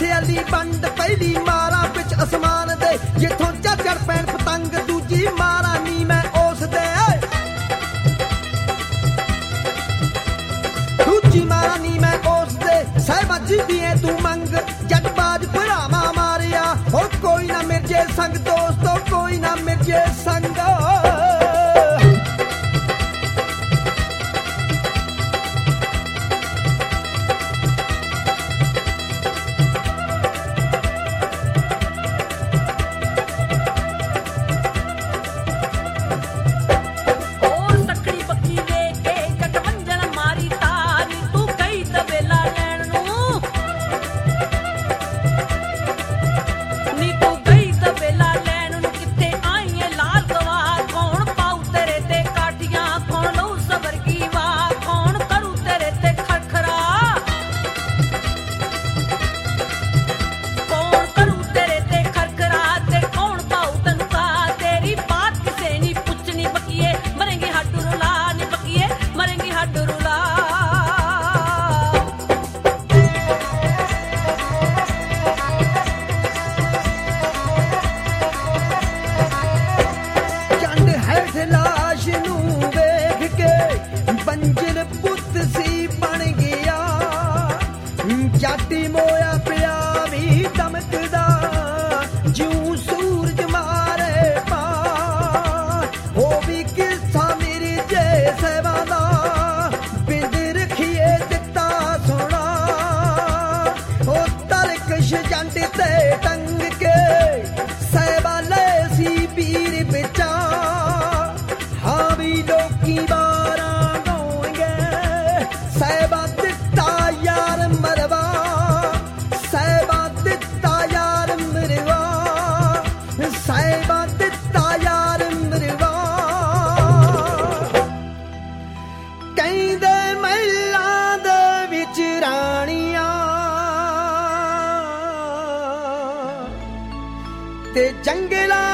ਸਿਆਲੀ ਵੰਡ ਪਹਿਲੀ ਮਾਰਾਂ ਵਿੱਚ ਅਸਮਾਨ ਦੇ ਜਿੱਥੋਂ ਝੱਜੜ ਪੈਣ ਪਤੰਗ ਦੂਜੀ ਮਾਰਾਂ ਨੀ ਮੈਂ ਉਸ ਦੇ ਦੂਜੀ ਮਾਰਾਂ ਨੀ ਮੈਂ ਉਸ ਦੇ ਸਾਹਿਬਾਂ ਜਿੱਦੀਆਂ ਤੂੰ ਮੰਗ ਜੱਟਬਾਜ ਭਰਾਵਾਂ ਮਾਰਿਆ ਹੋ ਕੋਈ ਨਾ ਮਿਰਜੇ ਸੰਗ ਦੋਸਤੋ ਕੋਈ ਨਾ ਮਿਰਜੇ ਸੰਗ ਜਾਤੀ ਮੋਇਆ ਪਿਆ ਵੀ ਦਮਕਦਾ ਜਿਉਂ ਸੂਰਜ ਮਾਰੇ ਪਾ ਉਹ ਵੀ ਕਿੱਸਾ ਮੇਰੀ ਜੇ ਸਹਿਬਾਂ ਦਾ ਬਿੰਦ ਰੱਖੀਏ ਦਿੱਤਾ ਸੋਣਾ ਉਹ ਤਲਕਸ਼ ਜੰਡ ਤੇ ਟੰਗ ਕੇ ਸਹਿਬਾਂ ਲੈ ਸੀ ਪੀਰ ਵਿਚਾ ਹਾਂ ਵੀ ਲੋਕੀ ਬਾਰਾਂ ਗਾਉਣਗੇ ਸਹਿਬਾਂ ਦਿੱਤਾ ਯਾਰ ਮਰਵਾ ਸਾਹਿਬਾਂ ਦਿੱਤਾ ਯਾਰ ਮਰਵਾ ਕਹਿੰਦੇ ਮਹਿਲਾਂ ਦੇ ਵਿੱਚ ਰਾਣੀਆਂ ਤੇ ਜੰਗਲਾਂ